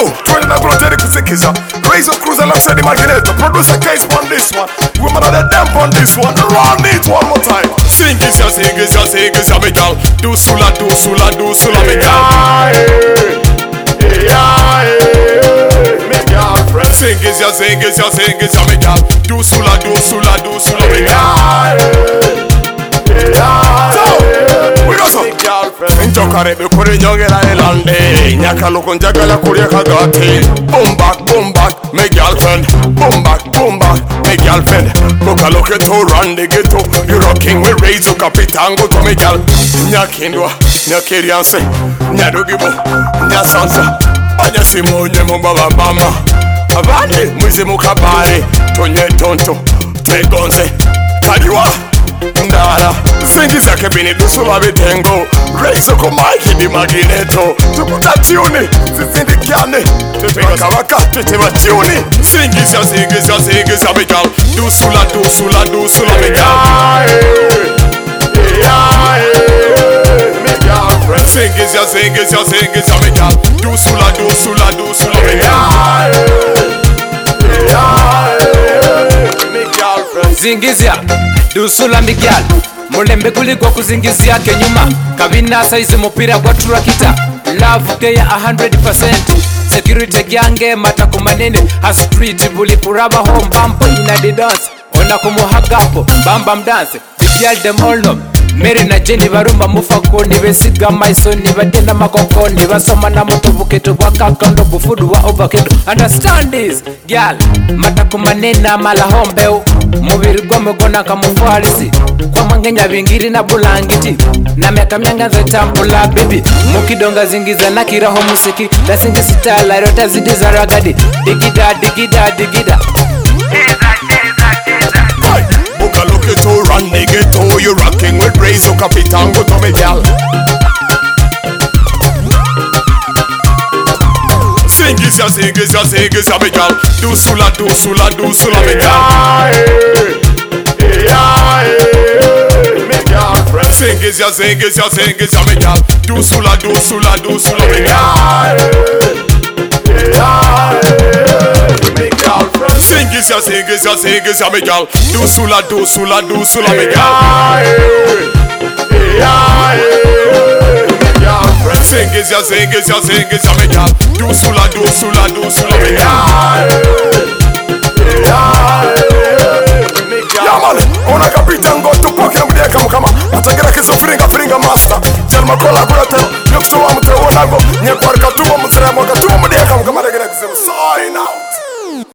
you, 20 na gonna take kusikiza. Raise up cruise alongside the Magneto. Producer case on this one. Women are the damp on this one. Run it one more time. Sing is ya, me gal. Do sula, me gal. Me girlfriend. Sing is ya, me gal. Do sula, me gal. We got some Intokare be kuri nyongera elande Nyaka loko njagala kuri kagati Boom back, me girlfriend Boom back, me girlfriend Boka loke to run the ghetto You rocking with Rezo Capitango to me gal Nyakindwa, nyakirianse Nyadogibo, nyasansa Anyasimo nyemo baba mama Avane, mwizi mukabari Tonye tonto, tegonze Tadiwa Ndara, zingi zake bini dusula bitengo Rezo ko Mike di Magneto Tukuta tuni, zizindikiane Tete waka, tete wa tuni Zingi za megal Dusula megal Me girlfriend Zingi za megal Dusula megal Me girlfriend Zingizia Dusula migyal Mulembe kuligwa kuzingizia kenyuma Kabina saizi mupira kwa turakita Love geya 100% Security gyange mataku manene Ha street buli kuraba home bampo ina the dance Ona kumuhagapo bambam dance The girl them all know Mary na Jenny barumba mufako Nibesiga maiso nibadenda makoko Nibasoma na moto buketo Wakakondo bufudu wa overkedo Understand this girl Mataku manena mala hombeo Mubiri kwa mgona kamufuarisi Kwa mangenya bingiri na bulangiti Na miaka myanga za tampula baby Mukidonga zingiza na kiraho musiki Na singi sitala rota zidi za ragadi Digida Boka loke to run the ghetto You rocking with Rezo Capitango to me gal Singis ya me gal Dusula me gal Me girlfriend Singis ya me gal Dusula me gal Me girlfriend Singis ya me gal Dusula me gal Me girlfriend Singis ya me gal Dusula me gal Yeah man, ona Capitango tupoke mdeka mkama Atagera kiso fringa master Jalma kola kula teo Nyekutuwa mteo nago Nyekwarka tuwa mzremo Katuwa mdeka mkama Sign out